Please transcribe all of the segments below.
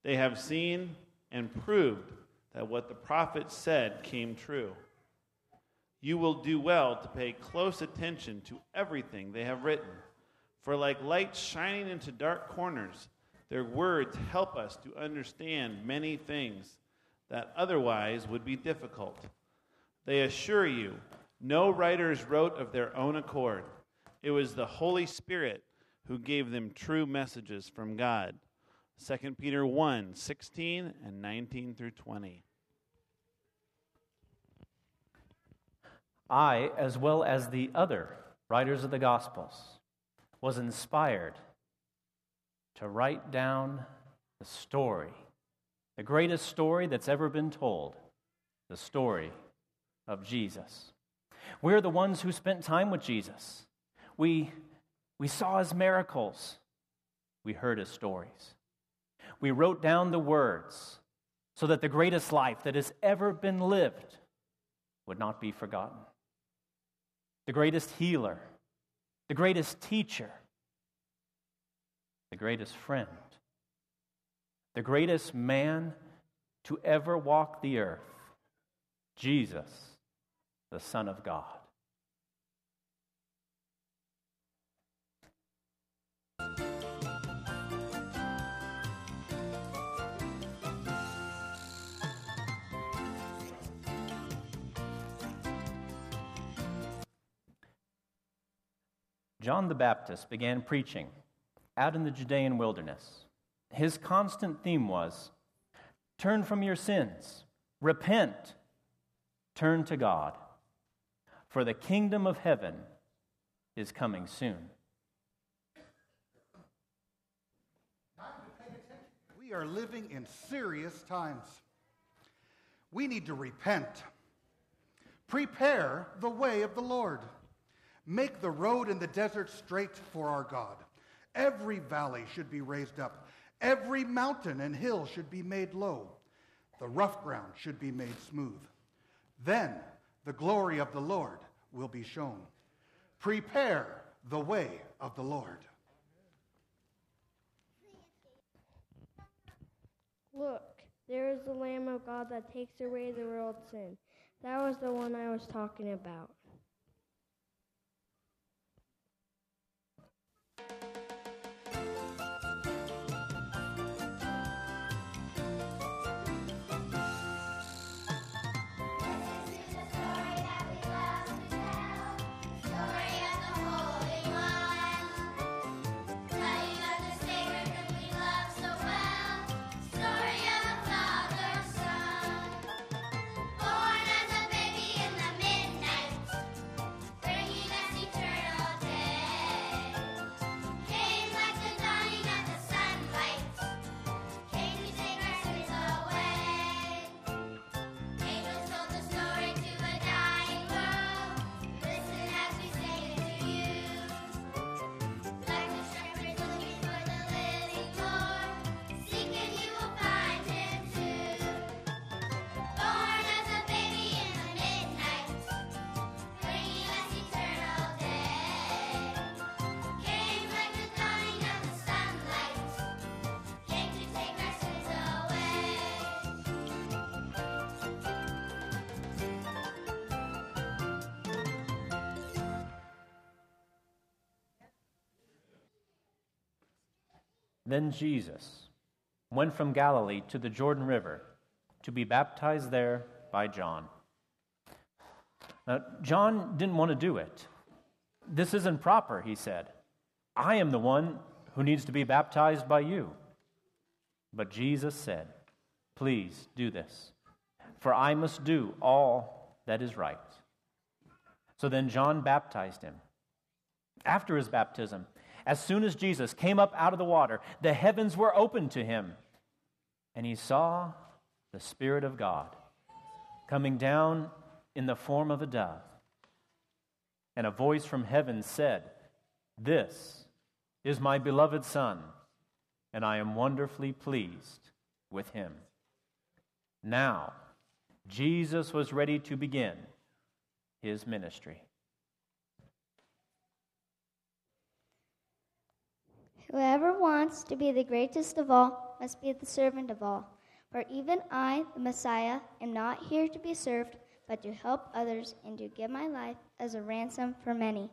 They have seen and proved that what the prophets said came true. You will do well to pay close attention to everything they have written, for like lights shining into dark corners, their words help us to understand many things that otherwise would be difficult. They assure you, no writers wrote of their own accord. It was the Holy Spirit who gave them true messages from God. 2 Peter 1:16 and 19 through 20. I, as well as the other writers of the Gospels, was inspired to write down the story, the greatest story that's ever been told, the story of Jesus. We're the ones who spent time with Jesus. We saw his miracles. We heard his stories. We wrote down the words so that the greatest life that has ever been lived would not be forgotten. The greatest healer, the greatest teacher, the greatest friend, the greatest man to ever walk the earth, Jesus, the Son of God. John the Baptist began preaching out in the Judean wilderness. His constant theme was, turn from your sins, repent, turn to God, for the kingdom of heaven is coming soon. We are living in serious times. We need to repent. Prepare the way of the Lord. Make the road in the desert straight for our God. Every valley should be raised up. Every mountain and hill should be made low. The rough ground should be made smooth. Then the glory of the Lord will be shown. Prepare the way of the Lord. Look, there is the Lamb of God that takes away the world's sin. That was the one I was talking about. Then Jesus went from Galilee to the Jordan River to be baptized there by John. Now, John didn't want to do it. This isn't proper, he said. I am the one who needs to be baptized by you. But Jesus said, please do this, for I must do all that is right. So then John baptized him. After his baptism, as soon as Jesus came up out of the water, the heavens were opened to him, and he saw the Spirit of God coming down in the form of a dove. And a voice from heaven said, "This is my beloved Son, and I am wonderfully pleased with him." Now, Jesus was ready to begin his ministry. Whoever wants to be the greatest of all must be the servant of all. For even I, the Messiah, am not here to be served, but to help others and to give my life as a ransom for many.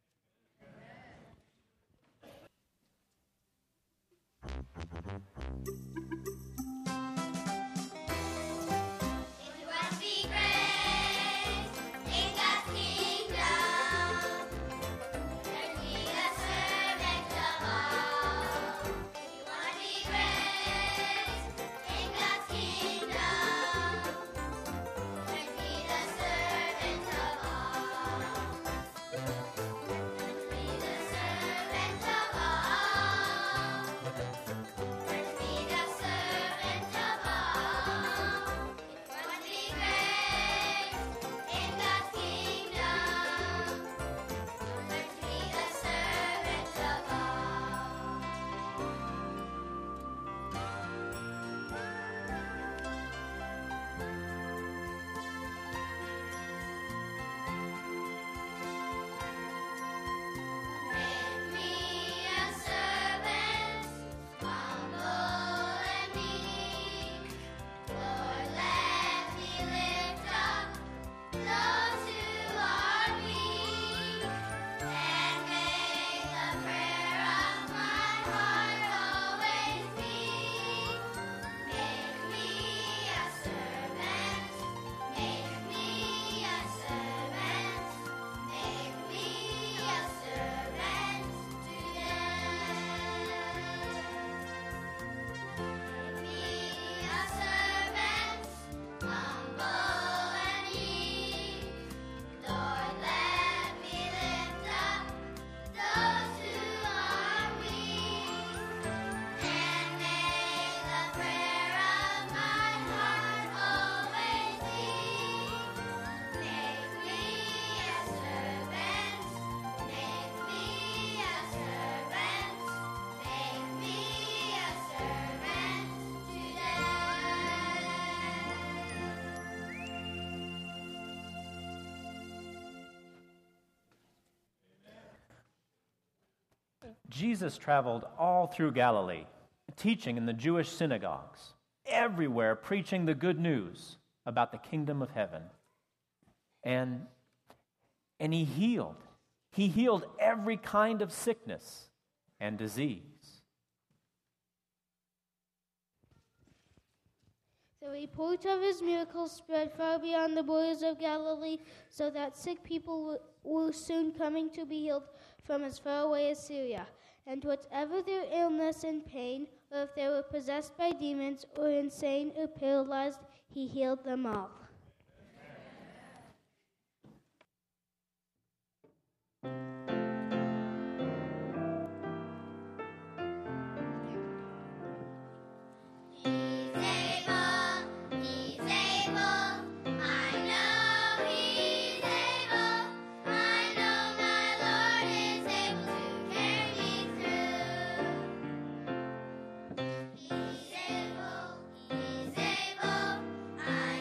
Jesus traveled all through Galilee, teaching in the Jewish synagogues, everywhere preaching the good news about the kingdom of heaven. And he healed. He healed every kind of sickness and disease. The report of his miracles spread far beyond the borders of Galilee, so that sick people were soon coming to be healed from as far away as Syria. And whatever their illness and pain, or if they were possessed by demons, or insane, or paralyzed, he healed them all.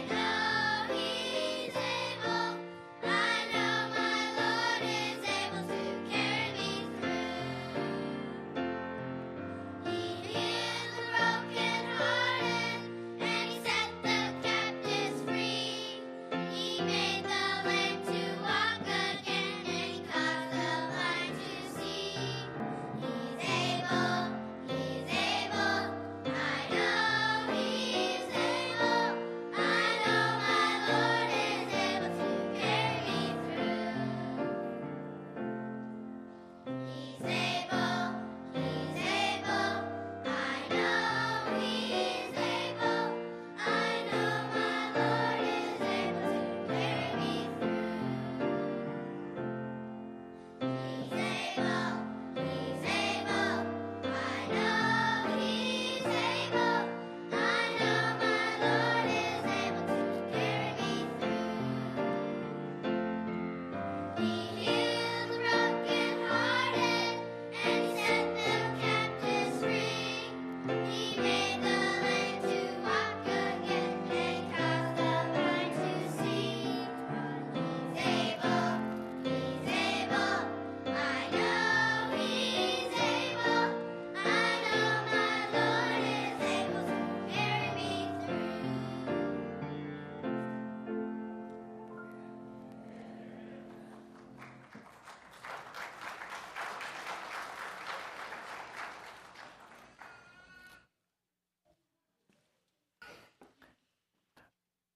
He's able.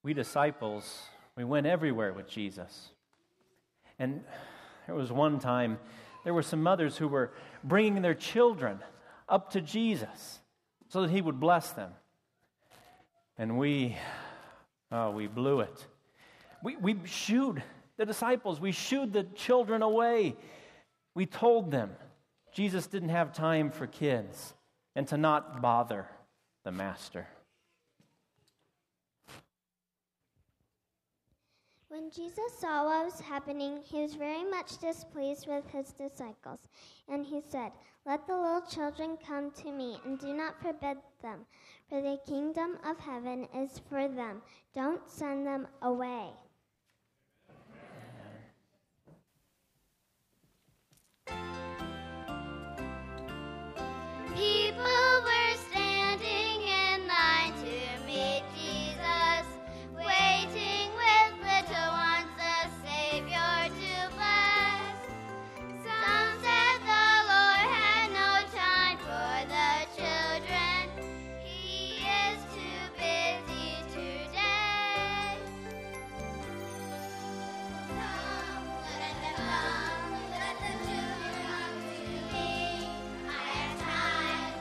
We disciples, we went everywhere with Jesus. And there was one time, there were some mothers who were bringing their children up to Jesus so that he would bless them. And we blew it. We shooed the disciples. We shooed the children away. We told them Jesus didn't have time for kids and to not bother the master. When Jesus saw what was happening, he was very much displeased with his disciples. And he said, "Let the little children come to me, and do not forbid them, for the kingdom of heaven is for them. Don't send them away." People were standing in line to meet Jesus, waiting with little ones, the Savior to bless. Some said the Lord had no time for the children. He is too busy today. Come, let them come, let the children come to me. I have time,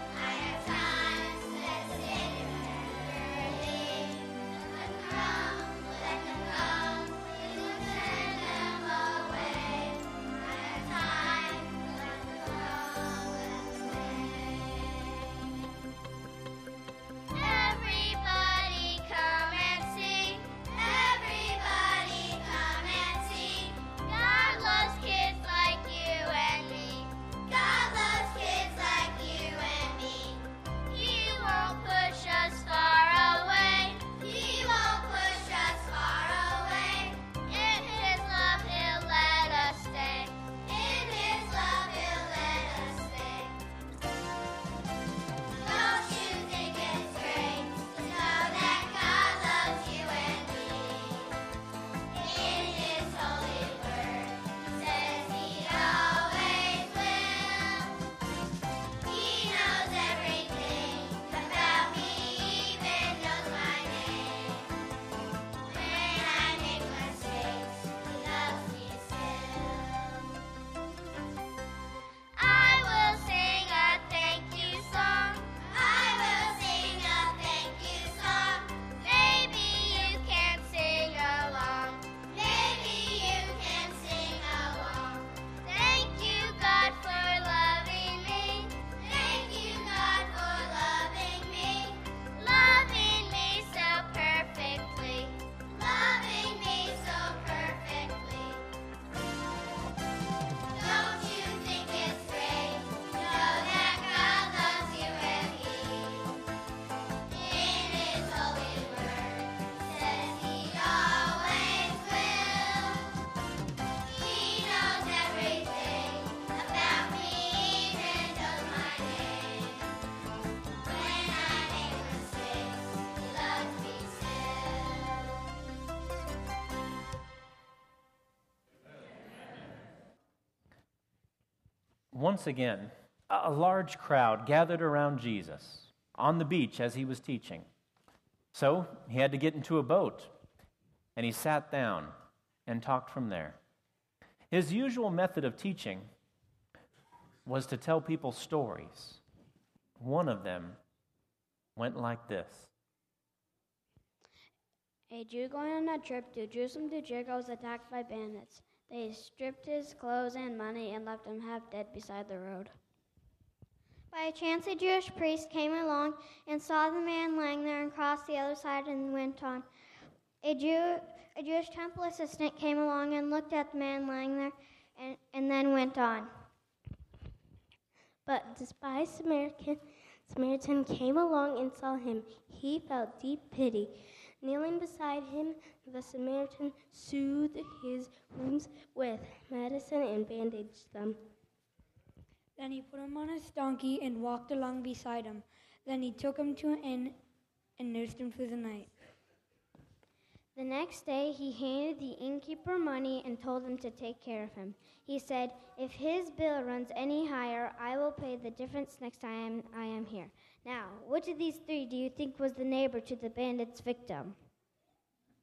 let's sing early. Let them come, don't send them away. I have time, let them come, let's sing. Everybody come and see, everybody come and see. God loves kids like you and me. God loves kids like you and me. He won't push us far away. He won't push us far away. In His love, He'll let us stay. In His love, He'll let us stay. Don't you think it's great to know that God loves you and me? In His holy word, He says He always will. He knows everything about me, even knows my name. When I make mistakes, He loves me still. I will sing a thank you song. I will sing a thank you song. Maybe you can sing along. Maybe you can sing along. Thank you, God, for loving me. Thank you, God, for loving me. Loving me so perfectly. Loving me so perfectly. Don't you think it's great to know that God loves you and me? In His holy word, He says He always will. He knows everything about me, even knows my name. When I make mistakes, He loves me still. Once again, a large crowd gathered around Jesus on the beach as he was teaching. So he had to get into a boat, and he sat down and talked from there. His usual method of teaching was to tell people stories. One of them went like this. A Jew going on a trip to Jerusalem to Jericho was attacked by bandits. They stripped his clothes and money and left him half dead beside the road. By chance, a Jewish priest came along and saw the man lying there and crossed the other side and went on. A Jewish temple assistant came along and looked at the man lying there and then went on. But a despised Samaritan came along and saw him. He felt deep pity. Kneeling beside him, the Samaritan soothed his wounds with medicine and bandaged them. Then he put him on his donkey and walked along beside him. Then he took him to an inn and nursed him through the night. The next day, he handed the innkeeper money and told him to take care of him. He said, "If his bill runs any higher, I will pay the difference next time I am here." Now, which of these three do you think was the neighbor to the bandit's victim?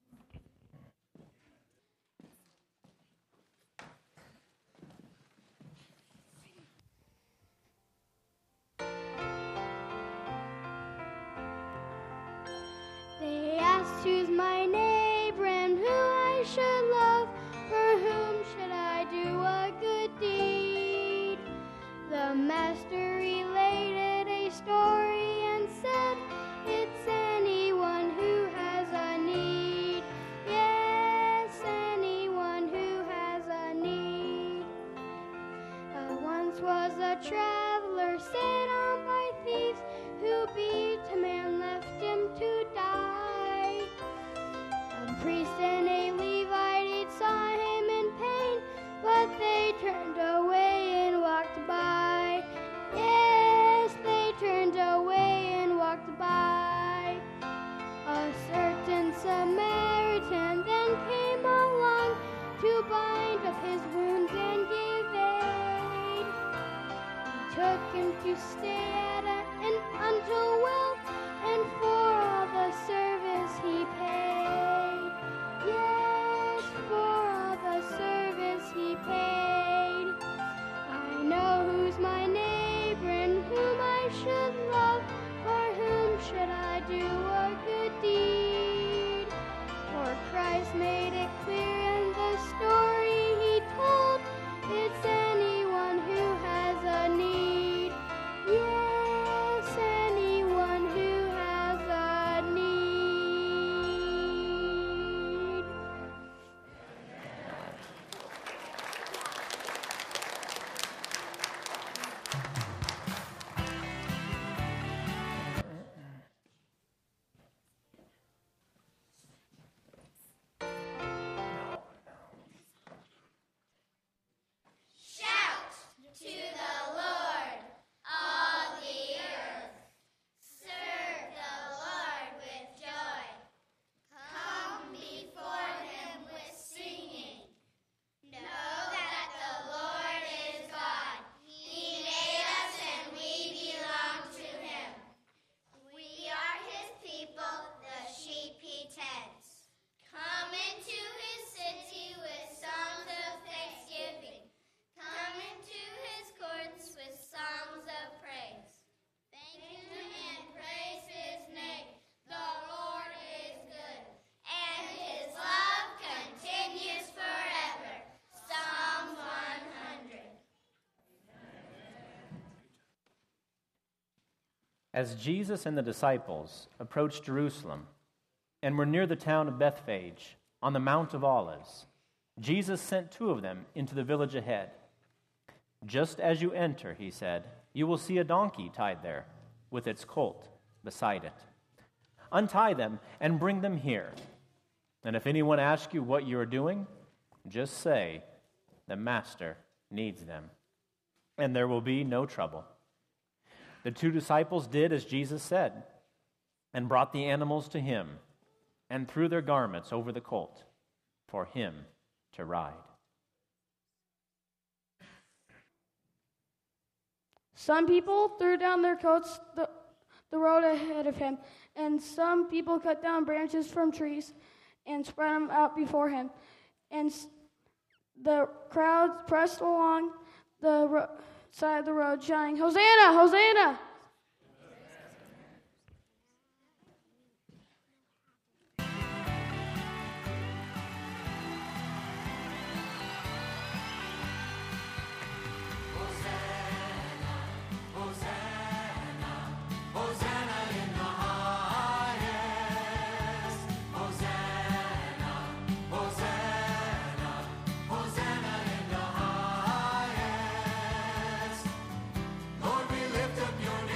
traveler set on by thieves who beat a man, left him to die. A priest and a Levite saw him in pain, but they turned away and walked by. Yes, they turned away and walked by. A certain Samaritan then came along to bind up his wounds and give aid. He took him to stay at an until well, and for all the service he paid. Yes, for all the service he paid. I know who's my neighbor and whom I should love. For whom should I do a good deed? For Christ made it clear in the story he told. It's anyone who has a need. Yes, anyone who has a need. Shout to the Lord, all the earth. Serve the Lord with joy. Come before him with singing. Know that the Lord is God. He made us and we belong to him. We are his people, the sheep he tends. Come into his city with songs of thanksgiving. Come into his courts with songs of praise. Thank him and praise his name. The Lord is good, and his love continues forever. Psalm 100. As Jesus and the disciples approached Jerusalem and were near the town of Bethphage on the Mount of Olives, Jesus sent two of them into the village ahead. Just as you enter, he said, you will see a donkey tied there with its colt beside it. Untie them and bring them here. And if anyone asks you what you are doing, just say, the Master needs them, and there will be no trouble. The two disciples did as Jesus said and brought the animals to him and threw their garments over the colt for him to ride. Some people threw down their coats the road ahead of him, and some people cut down branches from trees and spread them out before him. And the crowd pressed along the side of the road, shouting, "Hosanna! Hosanna!" Lord, we lift up your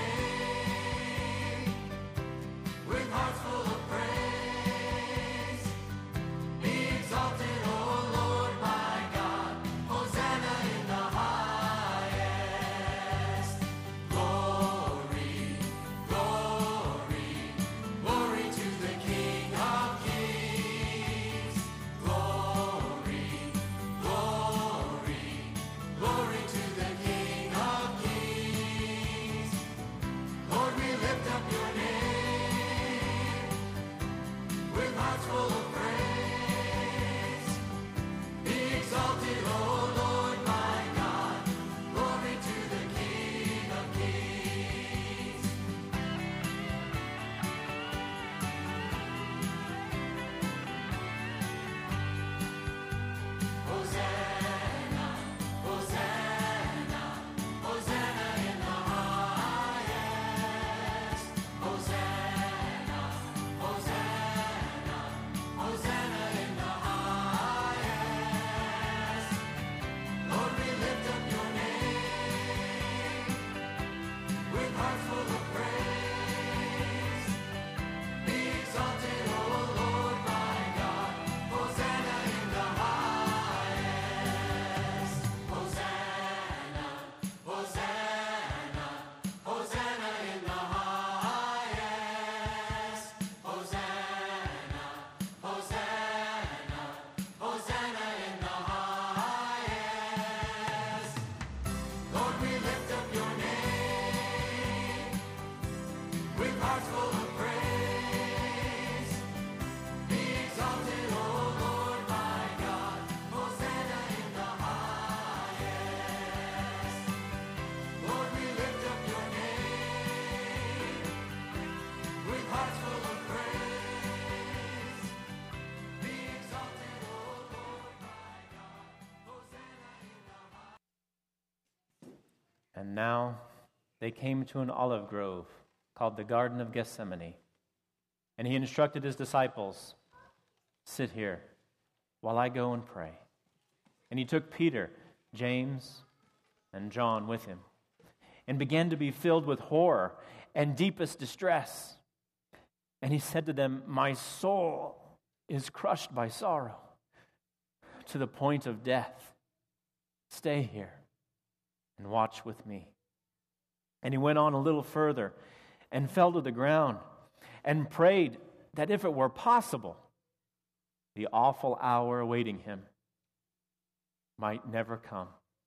And now they came to an olive grove called the Garden of Gethsemane. And he instructed his disciples, "Sit here while I go and pray." And he took Peter, James, and John with him, and began to be filled with horror and deepest distress. And he said to them, "My soul is crushed by sorrow to the point of death. Stay here and watch with me." And he went on a little further and fell to the ground and prayed that if it were possible, the awful hour awaiting him might never come.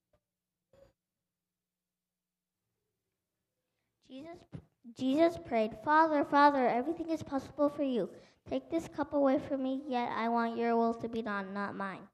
Jesus prayed, "Father, Father, everything is possible for you. Take this cup away from me, yet I want your will to be done, not mine."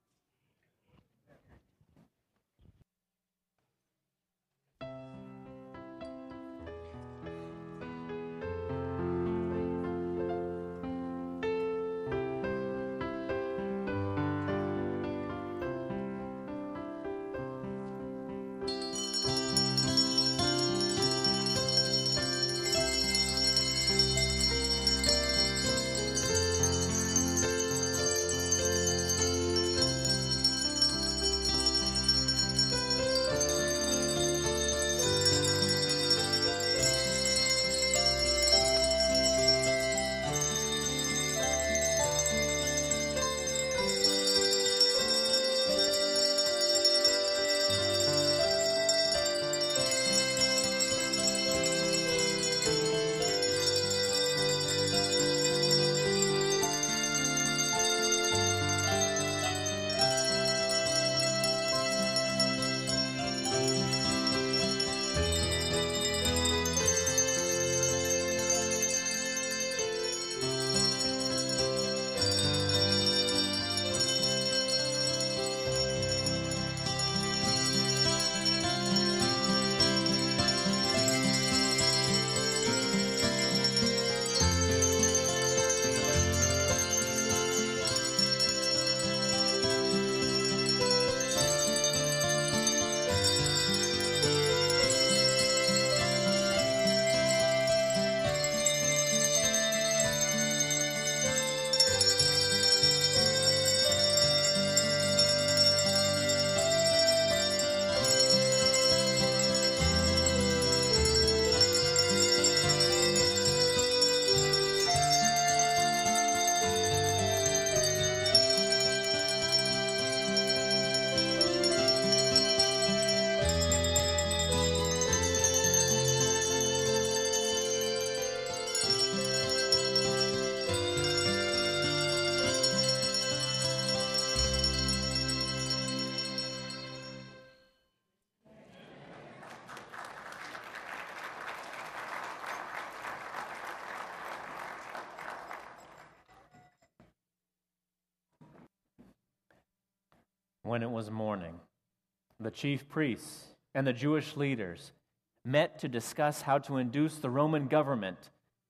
When it was morning, the chief priests and the Jewish leaders met to discuss how to induce the Roman government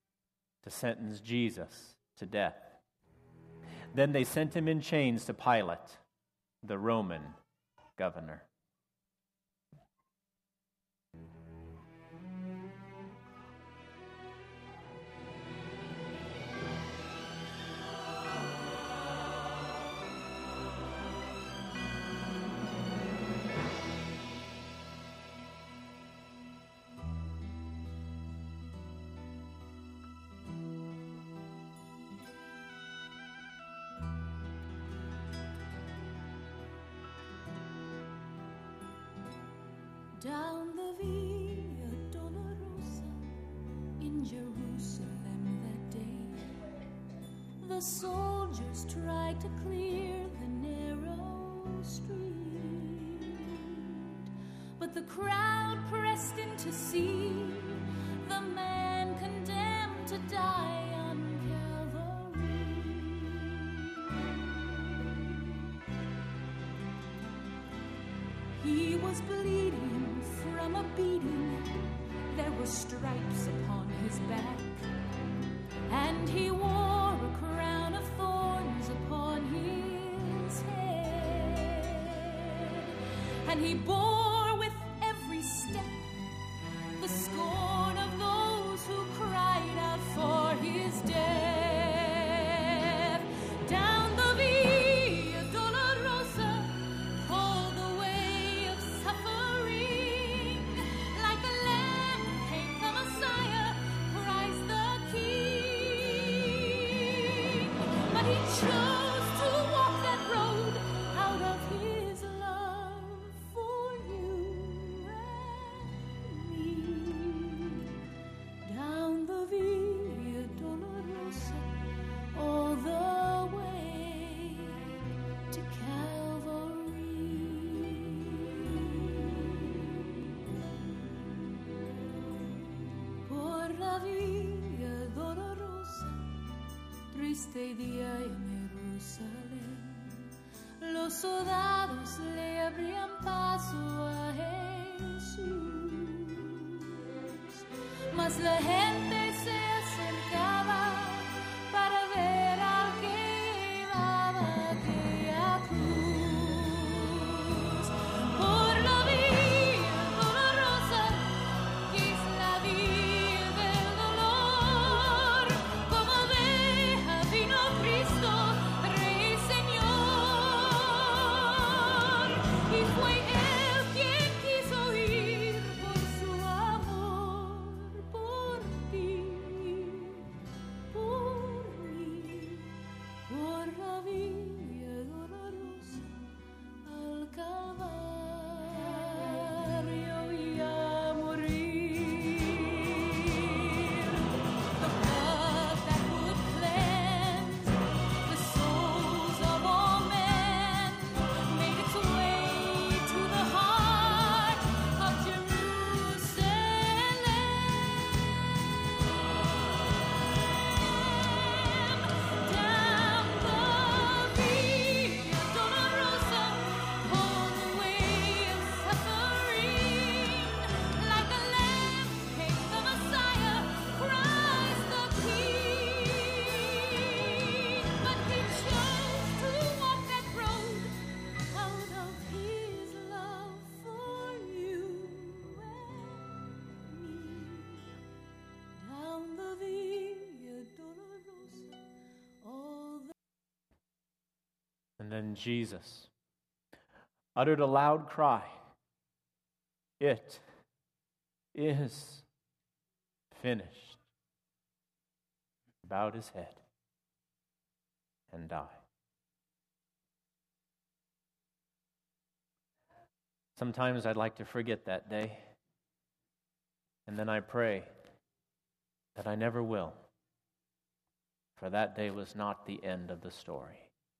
to sentence Jesus to death. Then they sent him in chains to Pilate, the Roman governor. Down the Via Dolorosa in Jerusalem that day, the soldiers tried to clear the narrow street, but the crowd pressed in to see the man condemned to die on Calvary. He was bleeding from a beating, there were stripes upon his back, and he wore a crown of thorns upon his head, and he bore with every step de día en Jerusalén. Los soldados le abrían paso a Jesús, mas la gente se acercaba para ver al que llevaba aquella cruz. Por la vía dolorosa, que es la vía del dolor, como oveja vino Cristo, Rey y Señor, y fue Él quien quiso ir por su amor, por ti, por mí, por la vía dolorosa al Calvario y a morir. The blood that would cleanse the souls of all men made its way to the heart of Jerusalem. Down the via dolorosa, all the way of suffering, like a lamb came the Messiah, Christ the King. But he chose to walk that road out of his love for you and me. Down the via dolorosa, all the And then Jesus uttered a loud cry. It is finished. Bowed his head and died. Sometimes I'd like to forget that day, and then I pray that I never will, for that day was not the end of the story.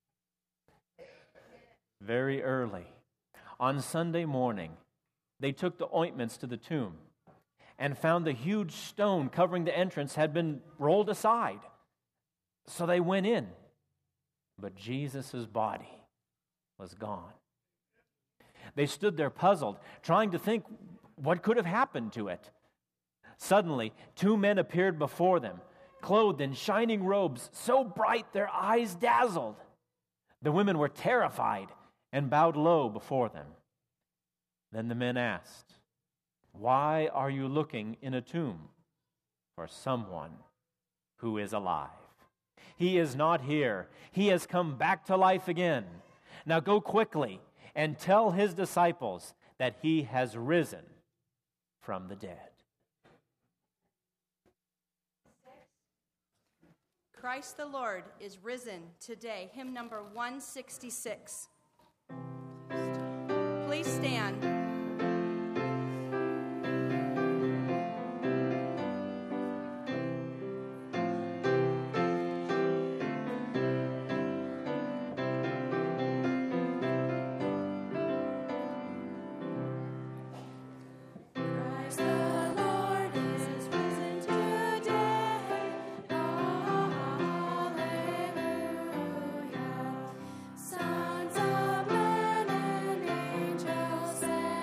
Very early, on Sunday morning, they took the ointments to the tomb and found the huge stone covering the entrance had been rolled aside. So they went in, but Jesus' body was gone. They stood there puzzled, trying to think what could have happened to it. Suddenly, two men appeared before them, clothed in shining robes, so bright their eyes dazzled. The women were terrified and bowed low before them. Then the men asked, "Why are you looking in a tomb for someone who is alive? He is not here. He has come back to life again. Now go quickly and tell his disciples that he has risen from the dead." Christ the Lord is risen today. Hymn number 166. Please stand. Christ the Lord is risen today. Hallelujah. Sons of men and angels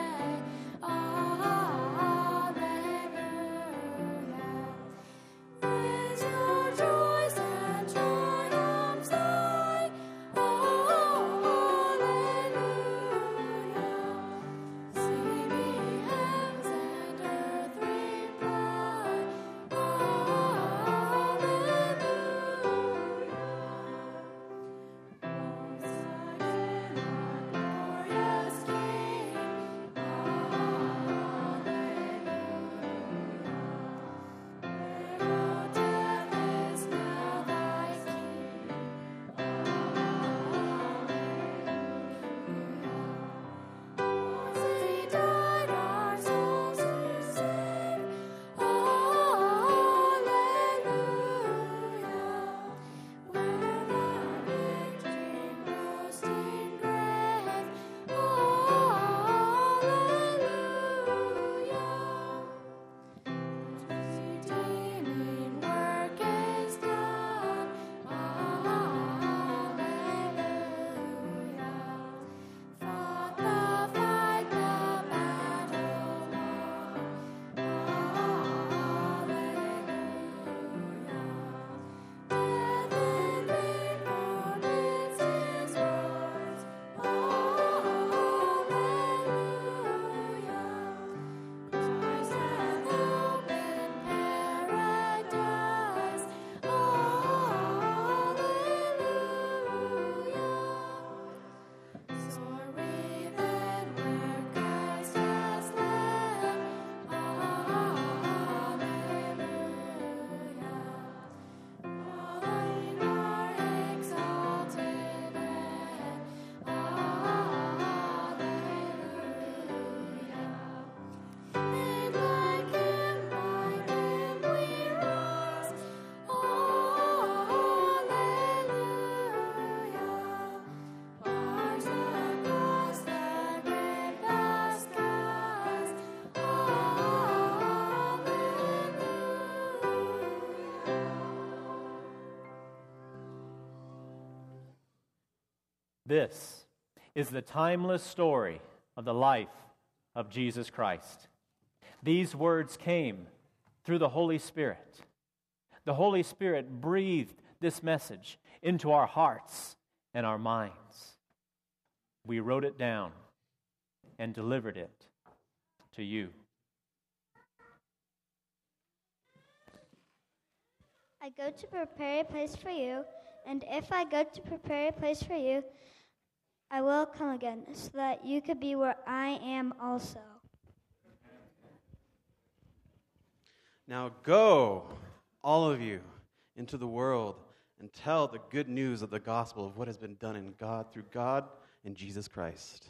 This is the timeless story of the life of Jesus Christ. These words came through the Holy Spirit. The Holy Spirit breathed this message into our hearts and our minds. We wrote it down and delivered it to you. I go to prepare a place for you, and if I go to prepare a place for you, I will come again, so that you could be where I am also. Now go, all of you, into the world and tell the good news of the gospel of what has been done in God, through God and Jesus Christ.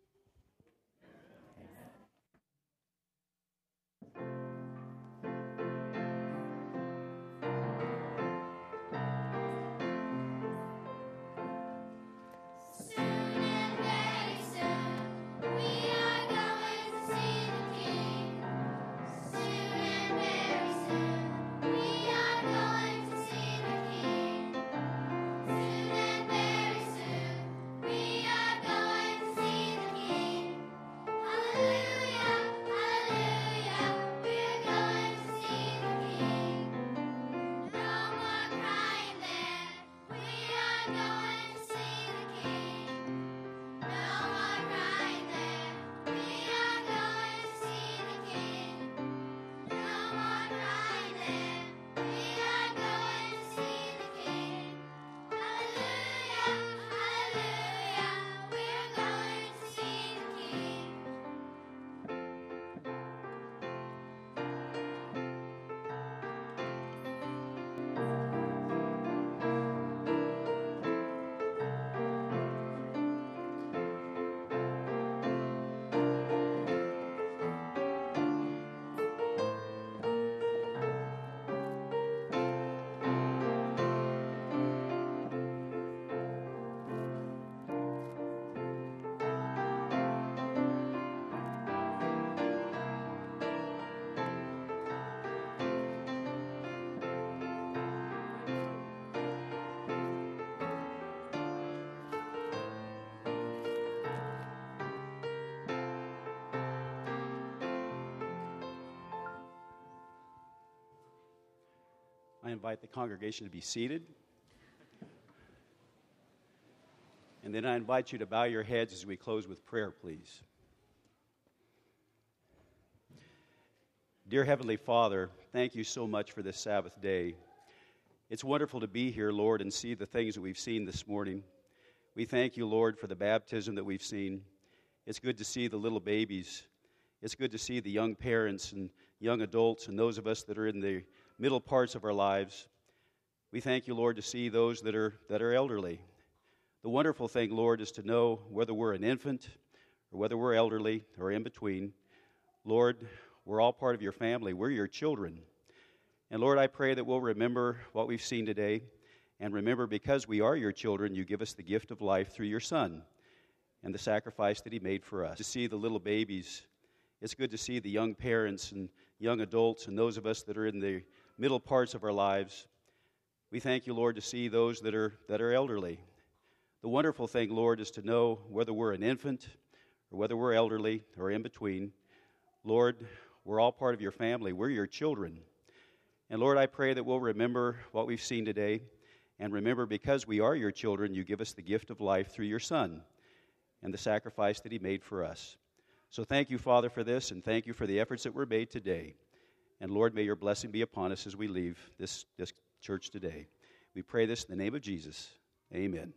I invite the congregation to be seated. And then I invite you to bow your heads as we close with prayer, please. Dear Heavenly Father, thank you so much for this Sabbath day. It's wonderful to be here, Lord, and see the things that we've seen this morning. We thank you, Lord, for the baptism that we've seen. It's good to see the little babies. It's good to see the young parents and young adults and those of us that are in the middle parts of our lives. We thank you, Lord, to see those that are elderly. The wonderful thing, Lord, is to know whether we're an infant or whether we're elderly or in between. Lord, we're all part of your family. We're your children. And Lord, I pray that we'll remember what we've seen today, and remember, because we are your children, you give us the gift of life through your Son and the sacrifice that he made for us. To see the little babies, it's good to see the young parents and young adults and those of us that are in the middle parts of our lives. We thank you, Lord, to see those that are elderly. The wonderful thing, Lord, is to know whether we're an infant or whether we're elderly or in between. Lord, we're all part of your family. We're your children. And Lord, I pray that we'll remember what we've seen today, and remember, because we are your children, you give us the gift of life through your Son and the sacrifice that he made for us. So thank you, Father, for this, and thank you for the efforts that were made today. And Lord, may your blessing be upon us as we leave this church today. We pray this in the name of Jesus. Amen.